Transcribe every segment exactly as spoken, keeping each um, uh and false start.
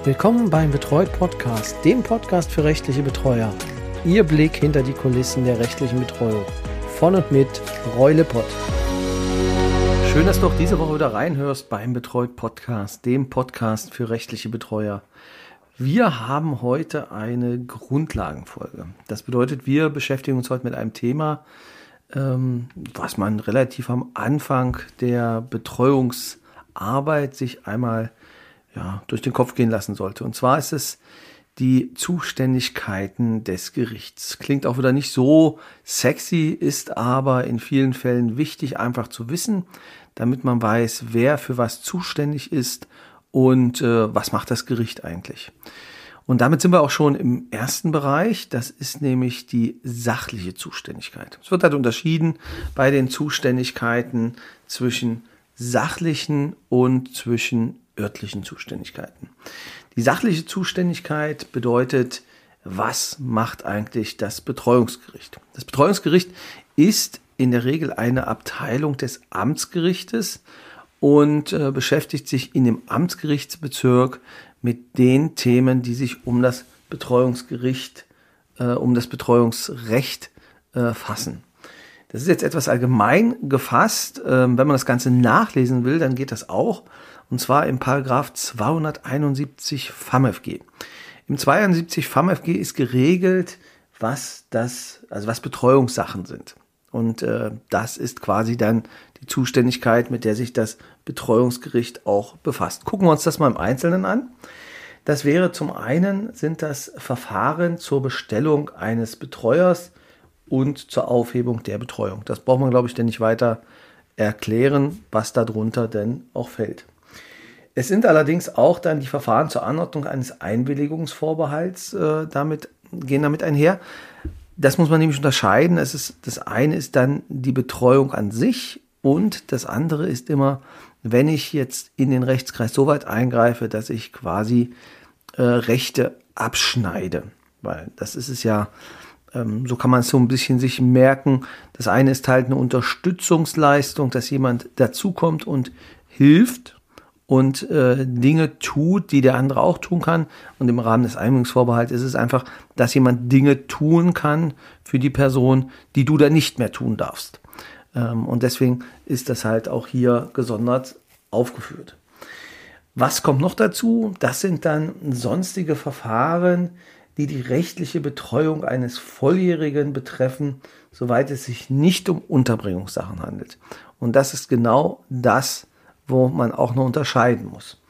Willkommen beim Betreut Podcast, dem Podcast für rechtliche Betreuer. Ihr Blick hinter die Kulissen der rechtlichen Betreuung. Von und mit Roy Lippert. Schön, dass du auch diese Woche wieder reinhörst beim Betreut Podcast, dem Podcast für rechtliche Betreuer. Wir haben heute eine Grundlagenfolge. Das bedeutet, wir beschäftigen uns heute mit einem Thema, ähm, was man relativ am Anfang der Betreuungsarbeit sich einmal ja, durch den Kopf gehen lassen sollte. Und zwar ist es die Zuständigkeiten des Gerichts. Klingt auch wieder nicht so sexy, ist aber in vielen Fällen wichtig, einfach zu wissen, damit man weiß, wer für was zuständig ist und äh, was macht das Gericht eigentlich. Und damit sind wir auch schon im ersten Bereich, das ist nämlich die sachliche Zuständigkeit. Es wird halt unterschieden bei den Zuständigkeiten zwischen sachlichen und zwischen örtlichen Zuständigkeiten. Die sachliche Zuständigkeit bedeutet, was macht eigentlich das Betreuungsgericht? Das Betreuungsgericht ist in der Regel eine Abteilung des Amtsgerichtes und äh, beschäftigt sich in dem Amtsgerichtsbezirk mit den Themen, die sich um das Betreuungsgericht, äh, um das Betreuungsrecht äh, fassen. Das ist jetzt etwas allgemein gefasst. Ähm, wenn man das Ganze nachlesen will, dann geht das auch. Und zwar im Paragraph zweihunderteinundsiebzig F A M F G. Im zweihunderteinundsiebzig F A M F G ist geregelt, was das, also was Betreuungssachen sind. Und äh, das ist quasi dann die Zuständigkeit, mit der sich das Betreuungsgericht auch befasst. Gucken wir uns das mal im Einzelnen an. Das wäre zum einen, sind das Verfahren zur Bestellung eines Betreuers und zur Aufhebung der Betreuung. Das braucht man, glaube ich, denn nicht weiter erklären, was darunter denn auch fällt. Es sind allerdings auch dann die Verfahren zur Anordnung eines Einwilligungsvorbehalts äh, damit, gehen damit einher. Das muss man nämlich unterscheiden. Es ist, das eine ist dann die Betreuung an sich und das andere ist immer, wenn ich jetzt in den Rechtskreis so weit eingreife, dass ich quasi äh, Rechte abschneide. Weil das ist es ja, ähm, so kann man es so ein bisschen sich merken. Das eine ist halt eine Unterstützungsleistung, dass jemand dazukommt und hilft und äh, Dinge tut, die der andere auch tun kann. Und im Rahmen des Einwilligungsvorbehalts ist es einfach, dass jemand Dinge tun kann für die Person, die du dann nicht mehr tun darfst. Ähm, und deswegen ist das halt auch hier gesondert aufgeführt. Was kommt noch dazu? Das sind dann sonstige Verfahren, die die rechtliche Betreuung eines Volljährigen betreffen, soweit es sich nicht um Unterbringungssachen handelt. Und das ist genau das, wo man auch noch unterscheiden muss.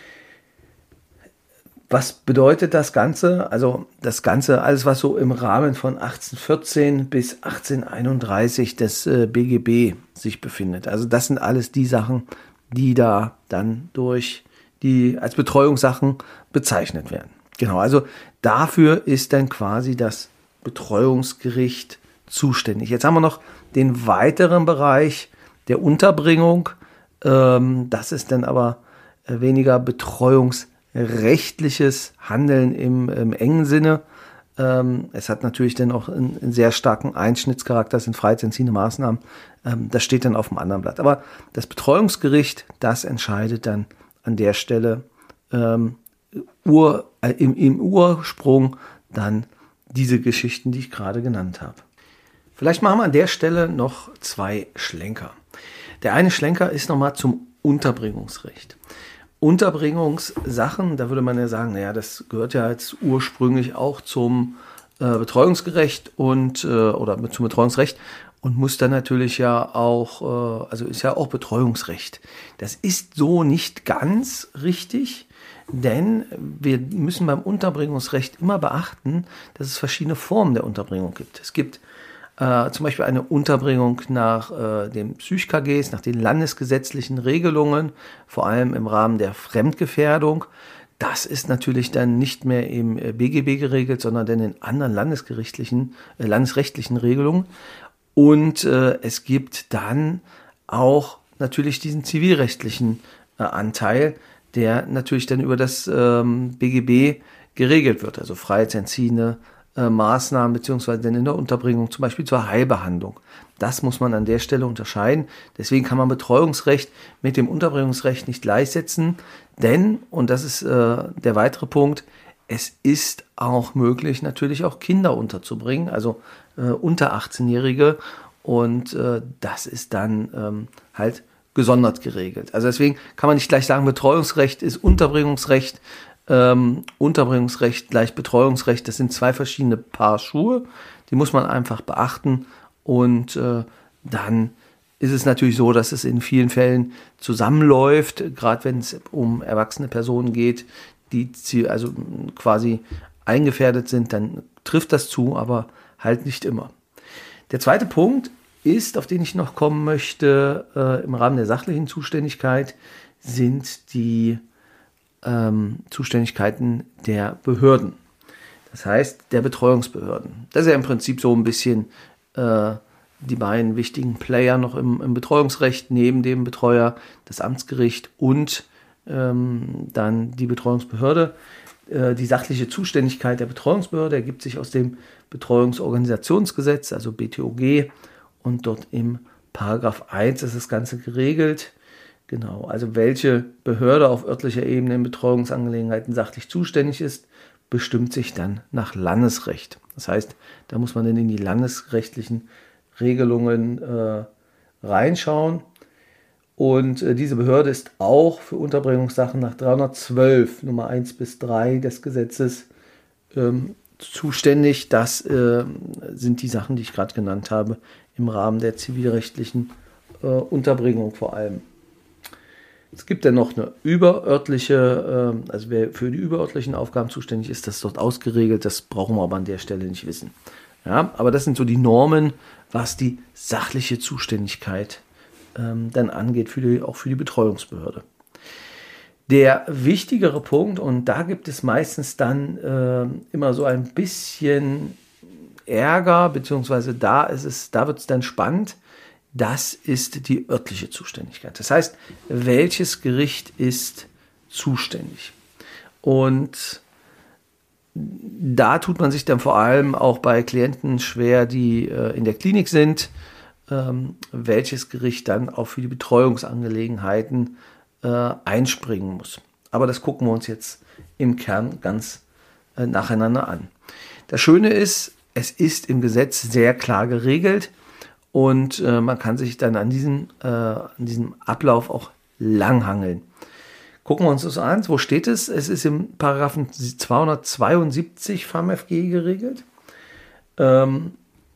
Was bedeutet das Ganze? Also das Ganze, alles was so im Rahmen von achtzehnhundertvierzehn bis achtzehnhunderteinunddreißig des äh, B G B sich befindet. Also das sind alles die Sachen, die da dann durch die als Betreuungssachen bezeichnet werden. Genau, also dafür ist dann quasi das Betreuungsgericht zuständig. Jetzt haben wir noch den weiteren Bereich der Unterbringung. Das ist dann aber weniger betreuungsrechtliches Handeln im, im engen Sinne. Es hat natürlich dann auch einen, einen sehr starken Einschnittscharakter, das sind freiheitsentziehende Maßnahmen. Das steht dann auf dem anderen Blatt. Aber das Betreuungsgericht, das entscheidet dann an der Stelle ähm, Ur, äh, im, im Ursprung dann diese Geschichten, die ich gerade genannt habe. Vielleicht machen wir an der Stelle noch zwei Schlenker. Der eine Schlenker ist nochmal zum Unterbringungsrecht. Unterbringungssachen, da würde man ja sagen, naja, das gehört ja jetzt ursprünglich auch zum äh, Betreuungsgerecht und äh, oder zum Betreuungsrecht und muss dann natürlich ja auch, äh, also ist ja auch Betreuungsrecht. Das ist so nicht ganz richtig, denn wir müssen beim Unterbringungsrecht immer beachten, dass es verschiedene Formen der Unterbringung gibt. Es gibt Äh, zum Beispiel eine Unterbringung nach äh, den Psych-K Gs, nach den landesgesetzlichen Regelungen, vor allem im Rahmen der Fremdgefährdung. Das ist natürlich dann nicht mehr im äh, B G B geregelt, sondern dann in anderen landesgerichtlichen, äh, landesrechtlichen Regelungen. Und äh, es gibt dann auch natürlich diesen zivilrechtlichen äh, Anteil, der natürlich dann über das ähm, B G B geregelt wird, also freiheitsentziehende äh, Maßnahmen beziehungsweise dann in der Unterbringung, zum Beispiel zur Heilbehandlung. Das muss man an der Stelle unterscheiden. Deswegen kann man Betreuungsrecht mit dem Unterbringungsrecht nicht gleichsetzen, denn, und das ist äh, der weitere Punkt, es ist auch möglich, natürlich auch Kinder unterzubringen, also äh, unter achtzehnjährige, und äh, das ist dann ähm, halt gesondert geregelt. Also deswegen kann man nicht gleich sagen, Betreuungsrecht ist Unterbringungsrecht, ähm, Unterbringungsrecht gleich Betreuungsrecht. Das sind zwei verschiedene Paar Schuhe, die muss man einfach beachten, und äh, dann ist es natürlich so, dass es in vielen Fällen zusammenläuft, gerade wenn es um erwachsene Personen geht, die also quasi eingefährdet sind, dann trifft das zu, aber halt nicht immer. Der zweite Punkt ist, auf den ich noch kommen möchte, äh, im Rahmen der sachlichen Zuständigkeit, sind die ähm, Zuständigkeiten der Behörden. Das heißt, der Betreuungsbehörden. Das ist ja im Prinzip so ein bisschen äh, die beiden wichtigen Player noch im, im Betreuungsrecht, neben dem Betreuer, das Amtsgericht und ähm, dann die Betreuungsbehörde. Äh, die sachliche Zuständigkeit der Betreuungsbehörde ergibt sich aus dem Betreuungsorganisationsgesetz, also B T O G, und dort im Paragraph eins ist das Ganze geregelt. Genau, also welche Behörde auf örtlicher Ebene in Betreuungsangelegenheiten sachlich zuständig ist, bestimmt sich dann nach Landesrecht. Das heißt, da muss man dann in die landesrechtlichen Regelungen äh, reinschauen. Und äh, diese Behörde ist auch für Unterbringungssachen nach dreihundertzwölf Nummer eins bis drei des Gesetzes ähm, zuständig. Das äh, sind die Sachen, die ich gerade genannt habe, im Rahmen der zivilrechtlichen äh, Unterbringung vor allem. Es gibt dann noch eine überörtliche, äh, also wer für die überörtlichen Aufgaben zuständig ist, das ist dort ausgeregelt. Das brauchen wir aber an der Stelle nicht wissen. Ja, aber das sind so die Normen, was die sachliche Zuständigkeit ähm, dann angeht, für die, auch für die Betreuungsbehörde. Der wichtigere Punkt, und da gibt es meistens dann äh, immer so ein bisschen Ärger, beziehungsweise da ist es, da wird es dann spannend, das ist die örtliche Zuständigkeit. Das heißt, welches Gericht ist zuständig? Und da tut man sich dann vor allem auch bei Klienten schwer, die äh, in der Klinik sind, ähm, welches Gericht dann auch für die Betreuungsangelegenheiten äh, einspringen muss. Aber das gucken wir uns jetzt im Kern ganz äh, nacheinander an. Das Schöne ist, es ist im Gesetz sehr klar geregelt und äh, man kann sich dann an diesem, äh, an diesem Ablauf auch langhangeln. Gucken wir uns das an. Wo steht es? Es ist im Paragraphen zweihundertzweiundsiebzig F A M F G geregelt. Ähm,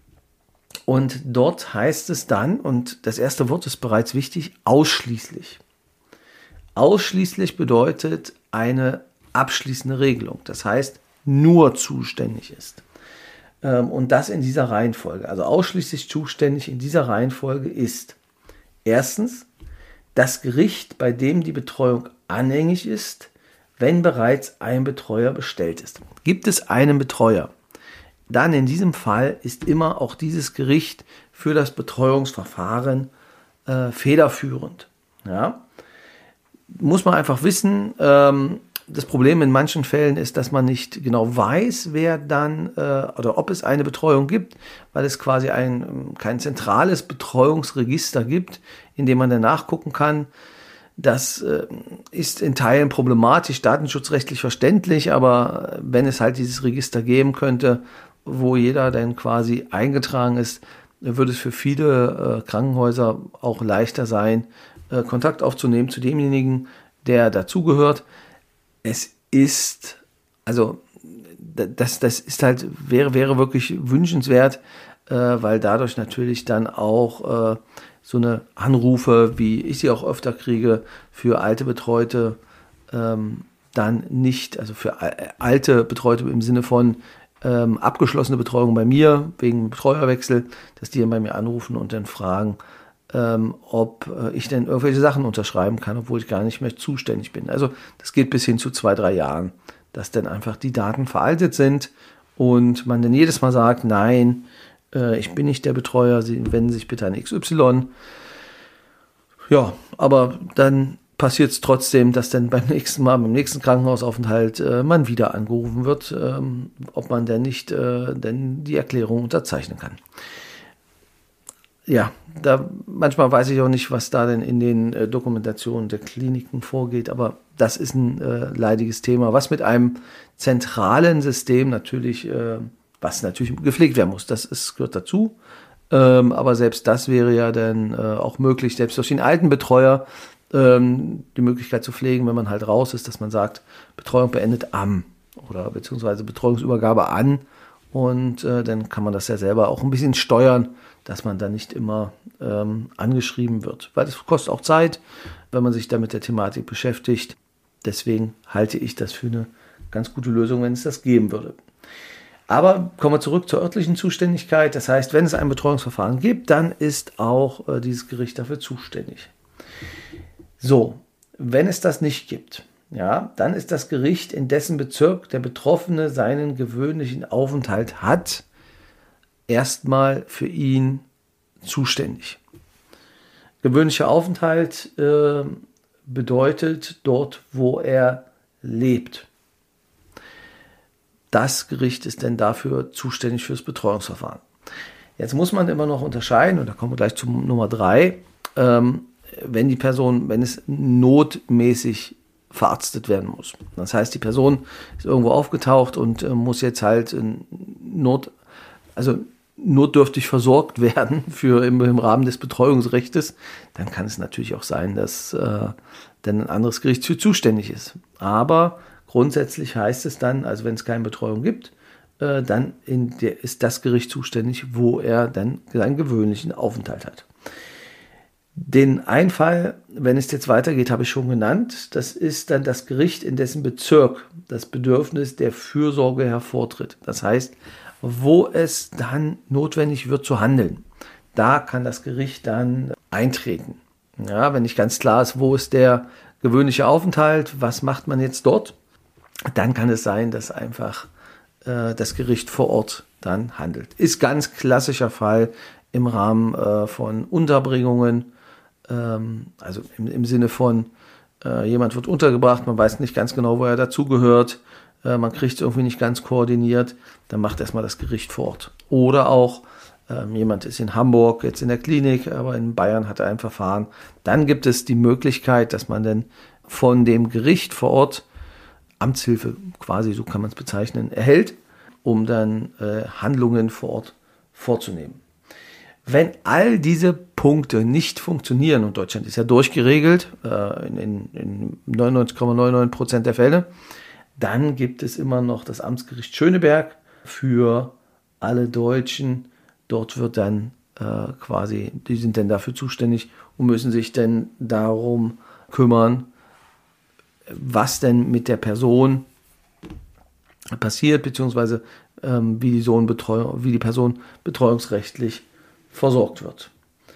und dort heißt es dann, und das erste Wort ist bereits wichtig, ausschließlich. Ausschließlich bedeutet eine abschließende Regelung. Das heißt, nur zuständig ist. Ähm, und das in dieser Reihenfolge. Also ausschließlich zuständig in dieser Reihenfolge ist erstens das Gericht, bei dem die Betreuung anhängig ist, wenn bereits ein Betreuer bestellt ist. Gibt es einen Betreuer, dann in diesem Fall ist immer auch dieses Gericht für das Betreuungsverfahren äh, federführend. Ja? Muss man einfach wissen, ähm, das Problem in manchen Fällen ist, dass man nicht genau weiß, wer dann äh, oder ob es eine Betreuung gibt, weil es quasi ein, kein zentrales Betreuungsregister gibt, in dem man dann nachgucken kann. Das äh, ist in Teilen problematisch, datenschutzrechtlich verständlich, aber wenn es halt dieses Register geben könnte, wo jeder dann quasi eingetragen ist, würde es für viele äh, Krankenhäuser auch leichter sein, äh, Kontakt aufzunehmen zu demjenigen, der dazugehört. Es ist, also das, das ist halt, wäre, wäre wirklich wünschenswert, äh, weil dadurch natürlich dann auch äh, so eine Anrufe, wie ich sie auch öfter kriege, für alte Betreute ähm, dann nicht, also für alte Betreute im Sinne von ähm, abgeschlossene Betreuung bei mir, wegen Betreuerwechsel, dass die dann bei mir anrufen und dann fragen, ähm, ob äh, ich denn irgendwelche Sachen unterschreiben kann, obwohl ich gar nicht mehr zuständig bin. Also das geht bis hin zu zwei, drei Jahren, dass dann einfach die Daten veraltet sind und man dann jedes Mal sagt, nein, ich bin nicht der Betreuer, Sie wenden sich bitte an X Y. Ja, aber dann passiert es trotzdem, dass dann beim nächsten Mal, beim nächsten Krankenhausaufenthalt äh, man wieder angerufen wird, ähm, ob man denn nicht äh, denn die Erklärung unterzeichnen kann. Ja, da manchmal weiß ich auch nicht, was da denn in den äh, Dokumentationen der Kliniken vorgeht, aber das ist ein äh, leidiges Thema, was mit einem zentralen System natürlich, äh, was natürlich gepflegt werden muss, das ist, gehört dazu, ähm, aber selbst das wäre ja dann äh, auch möglich, selbst durch den alten Betreuer ähm, die Möglichkeit zu pflegen, wenn man halt raus ist, dass man sagt, Betreuung beendet am oder beziehungsweise Betreuungsübergabe an und äh, dann kann man das ja selber auch ein bisschen steuern, dass man da nicht immer ähm, angeschrieben wird. Weil das kostet auch Zeit, wenn man sich da mit der Thematik beschäftigt. Deswegen halte ich das für eine ganz gute Lösung, wenn es das geben würde. Aber kommen wir zurück zur örtlichen Zuständigkeit. Das heißt, wenn es ein Betreuungsverfahren gibt, dann ist auch äh, dieses Gericht dafür zuständig. So, wenn es das nicht gibt, ja, dann ist das Gericht, in dessen Bezirk der Betroffene seinen gewöhnlichen Aufenthalt hat, erstmal für ihn zuständig. Gewöhnlicher Aufenthalt äh, bedeutet dort, wo er lebt. Das Gericht ist denn dafür zuständig für das Betreuungsverfahren. Jetzt muss man immer noch unterscheiden, und da kommen wir gleich zu Nummer drei, ähm, wenn die Person, wenn es notmäßig verarztet werden muss. Das heißt, die Person ist irgendwo aufgetaucht und äh, muss jetzt halt in Not, also notdürftig versorgt werden für im, im Rahmen des Betreuungsrechts, dann kann es natürlich auch sein, dass äh, dann ein anderes Gericht für zuständig ist. Aber grundsätzlich heißt es dann, also wenn es keine Betreuung gibt, äh, dann in der, ist das Gericht zuständig, wo er dann seinen gewöhnlichen Aufenthalt hat. Den Einfall, wenn es jetzt weitergeht, habe ich schon genannt. Das ist dann das Gericht, in dessen Bezirk das Bedürfnis der Fürsorge hervortritt. Das heißt, wo es dann notwendig wird zu handeln. Da kann das Gericht dann eintreten. Ja, wenn nicht ganz klar ist, wo ist der gewöhnliche Aufenthalt, was macht man jetzt dort, dann kann es sein, dass einfach äh, das Gericht vor Ort dann handelt. Ist ganz klassischer Fall im Rahmen äh, von Unterbringungen, ähm, also im, im Sinne von äh, jemand wird untergebracht, man weiß nicht ganz genau, wo er dazugehört, man kriegt es irgendwie nicht ganz koordiniert, dann macht erstmal das Gericht vor Ort. Oder auch ähm, jemand ist in Hamburg, jetzt in der Klinik, aber in Bayern hat er ein Verfahren. Dann gibt es die Möglichkeit, dass man dann von dem Gericht vor Ort Amtshilfe, quasi so kann man es bezeichnen, erhält, um dann äh, Handlungen vor Ort vorzunehmen. Wenn all diese Punkte nicht funktionieren, und Deutschland ist ja durchgeregelt, äh, in, in, in neunundneunzig Komma neunundneunzig Prozent der Fälle, dann gibt es immer noch das Amtsgericht Schöneberg für alle Deutschen. Dort wird dann äh, quasi, die sind dann dafür zuständig und müssen sich dann darum kümmern, was denn mit der Person passiert, beziehungsweise ähm, wie, die Sohn Betreu- wie die Person betreuungsrechtlich versorgt wird.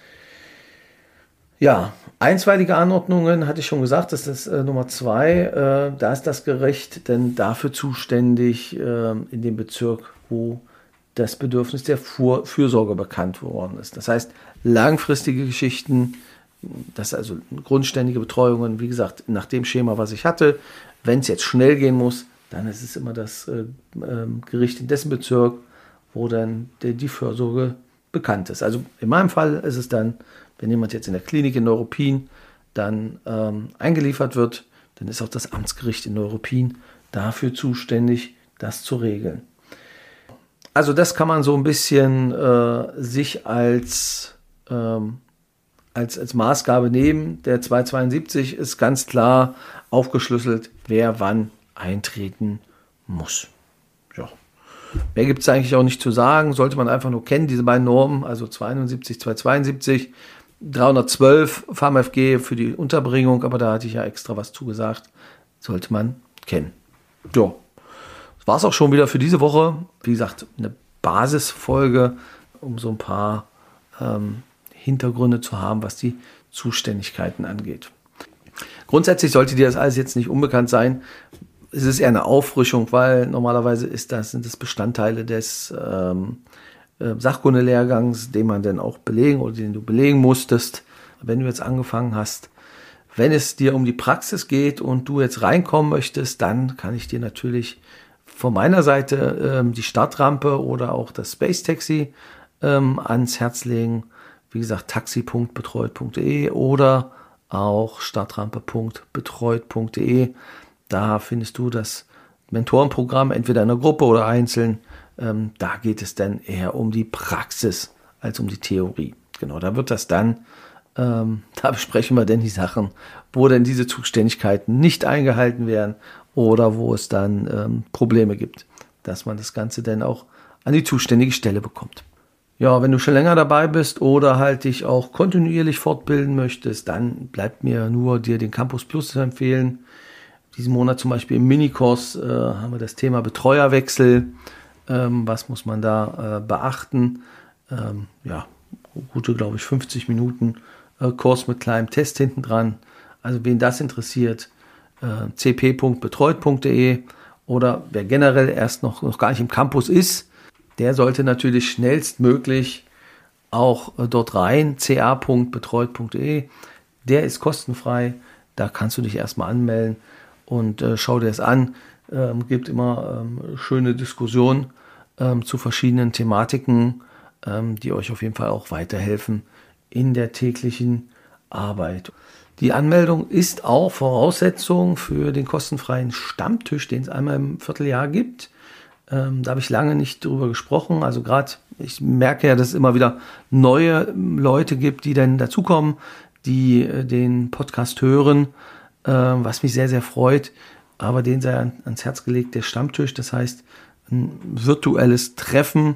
Ja, einstweilige Anordnungen, hatte ich schon gesagt, das ist äh, Nummer zwei. Äh, da ist das Gericht denn dafür zuständig äh, in dem Bezirk, wo das Bedürfnis der Fuhr- Fürsorge bekannt worden ist. Das heißt, langfristige Geschichten, das also grundständige Betreuungen, wie gesagt, nach dem Schema, was ich hatte. Wenn es jetzt schnell gehen muss, dann ist es immer das äh, äh, Gericht in dessen Bezirk, wo dann die, die Fürsorge bekannt ist. Also in meinem Fall ist es dann, wenn jemand jetzt in der Klinik in Neuruppin dann ähm, eingeliefert wird, dann ist auch das Amtsgericht in Neuruppin dafür zuständig, das zu regeln. Also das kann man so ein bisschen äh, sich als, ähm, als, als Maßgabe nehmen. Der zweihundertzweiundsiebzig ist ganz klar aufgeschlüsselt, wer wann eintreten muss. Ja. Mehr gibt es eigentlich auch nicht zu sagen, sollte man einfach nur kennen, diese beiden Normen, also zweihundertneunundsiebzig, zweihundertzweiundsiebzig, dreihundertzwölf F A M F G für die Unterbringung, aber da hatte ich ja extra was zugesagt, sollte man kennen. So, das war es auch schon wieder für diese Woche. Wie gesagt, eine Basisfolge, um so ein paar ähm, Hintergründe zu haben, was die Zuständigkeiten angeht. Grundsätzlich sollte dir das alles jetzt nicht unbekannt sein. Es ist eher eine Auffrischung, weil normalerweise ist das, sind das Bestandteile des ähm, äh, Sachkundelehrgangs, den man dann auch belegen oder den du belegen musstest, wenn du jetzt angefangen hast. Wenn es dir um die Praxis geht und du jetzt reinkommen möchtest, dann kann ich dir natürlich von meiner Seite ähm, die Startrampe oder auch das Space Taxi ähm, ans Herz legen. Wie gesagt, taxi punkt betreut punkt de oder auch startrampe punkt betreut punkt de. Da findest du das Mentorenprogramm, entweder in einer Gruppe oder einzeln. Ähm, da geht es dann eher um die Praxis als um die Theorie. Genau, da wird das dann, ähm, da besprechen wir dann die Sachen, wo denn diese Zuständigkeiten nicht eingehalten werden oder wo es dann ähm, Probleme gibt, dass man das Ganze dann auch an die zuständige Stelle bekommt. Ja, wenn du schon länger dabei bist oder halt dich auch kontinuierlich fortbilden möchtest, dann bleibt mir nur, dir den Campus Plus zu empfehlen. Diesen Monat zum Beispiel im Minikurs äh, haben wir das Thema Betreuerwechsel. Ähm, was muss man da äh, beachten? Ähm, ja, gute, glaube ich, fünfzig Minuten äh, Kurs mit kleinem Test hinten dran. Also wen das interessiert, äh, c p punkt betreut punkt de oder wer generell erst noch, noch gar nicht im Campus ist, der sollte natürlich schnellstmöglich auch äh, dort rein, c a punkt betreut punkt de. Der ist kostenfrei, da kannst du dich erstmal anmelden und äh, schau dir es an. Ähm, gibt immer ähm, schöne Diskussionen ähm, zu verschiedenen Thematiken, ähm, die euch auf jeden Fall auch weiterhelfen in der täglichen Arbeit. Die Anmeldung ist auch Voraussetzung für den kostenfreien Stammtisch, den es einmal im Vierteljahr gibt. Ähm, da habe ich lange nicht drüber gesprochen. Also gerade, ich merke ja, dass es immer wieder neue Leute gibt, die dann dazukommen, die äh, den Podcast hören, äh, was mich sehr, sehr freut. Aber den sei an, ans Herz gelegt, der Stammtisch, das heißt ein virtuelles Treffen,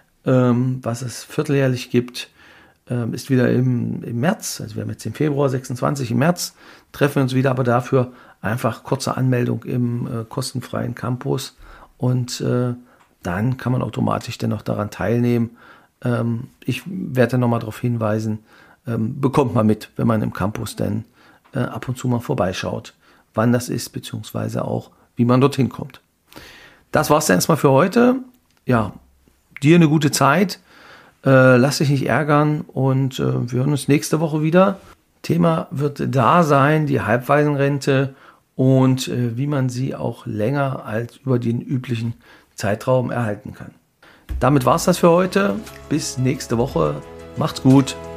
ähm, was es vierteljährlich gibt, ähm, ist wieder im, im März, also wir haben jetzt den Februar, sechsundzwanzig im März, treffen wir uns wieder, aber dafür einfach kurze Anmeldung im äh, kostenfreien Campus und äh, dann kann man automatisch dann noch daran teilnehmen. Ähm, ich werde dann nochmal darauf hinweisen, ähm, bekommt man mit, wenn man im Campus dann äh, ab und zu mal vorbeischaut, wann das ist, beziehungsweise auch, wie man dorthin kommt. Das war's dann erstmal für heute. Ja, dir eine gute Zeit. Äh, lass dich nicht ärgern und äh, wir hören uns nächste Woche wieder. Thema wird da sein, die Halbwaisenrente und äh, wie man sie auch länger als über den üblichen Zeitraum erhalten kann. Damit war's das für heute. Bis nächste Woche. Macht's gut.